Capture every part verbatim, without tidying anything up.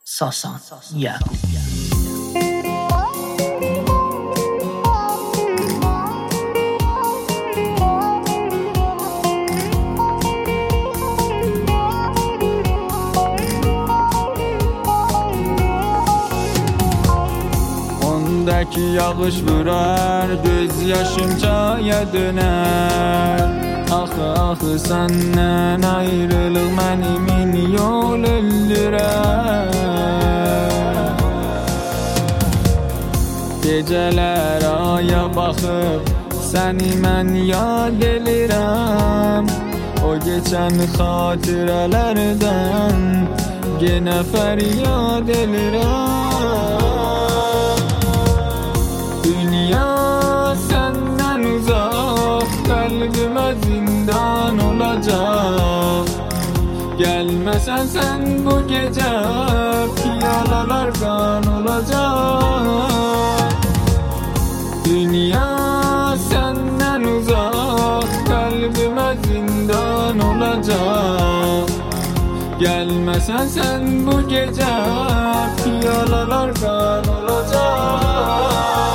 Sasan Yakup. Ondaki yağış vurar, göz yaşım çaya döner. Axı axı senden ayrılıq mənimin yol öldürər. Gecələr aya baxıb səni mən yad elirəm. O geçən xatirələrdən yenə fəryad elirəm. Dünya səndən uzaq, qəlbimə zindan olacaq. Gəlməsən sən bu gecə, piyalalar qan olacaq. Dünya səndən uzaq, qəlbimə zindan olacaq. Gəlməsən sən bu gecə, piyalalar qan olacaq.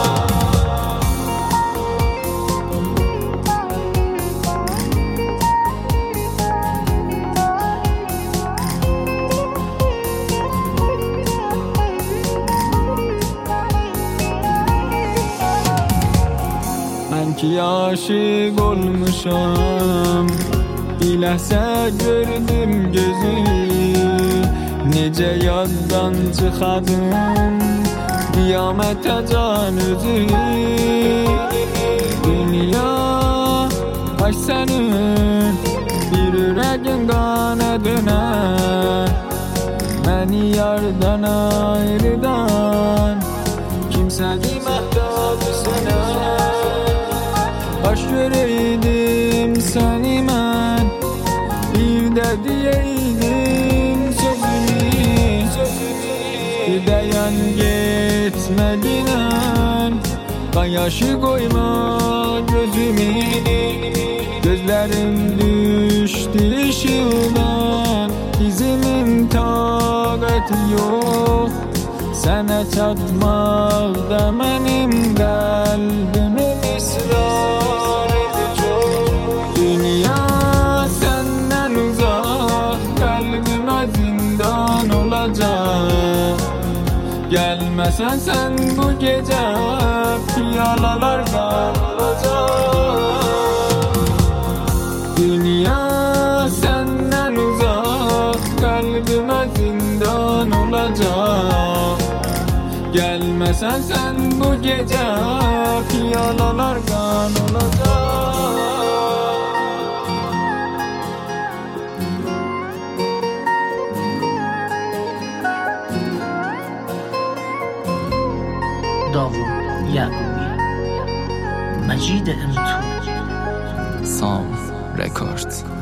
Mən ki aşık olmuşam, biləhsə gördüm gözü. Necə yaddan çıxadım qiyamətə can özü. Dünya baş sənin, bir ürəgin qana dönər. Məni yardan ayrıdan kimsədir məhdəbi sənə. Baş göreydim səni mən, bir də deyeydim sözümü, bir dayan getmədinən, qan yaşı qoyma gözümü. Gözlərim düşdü işıqdan, dizimin taqəti yox. Sənə çatmaqda mənim qəlbimin israrıdır çox. Dünya səndən uzaq, qəlbimə zindan olacaq. Gəlməsən sən bu gecə, piyalalar qan olacaq. Dünya səndən uzaq, qəlbimə zindan olacaq. Gəlməsən sən bu gecə, piyalalar qan olacaq. Davud Yakubi, Majid Emtu, Sam Records.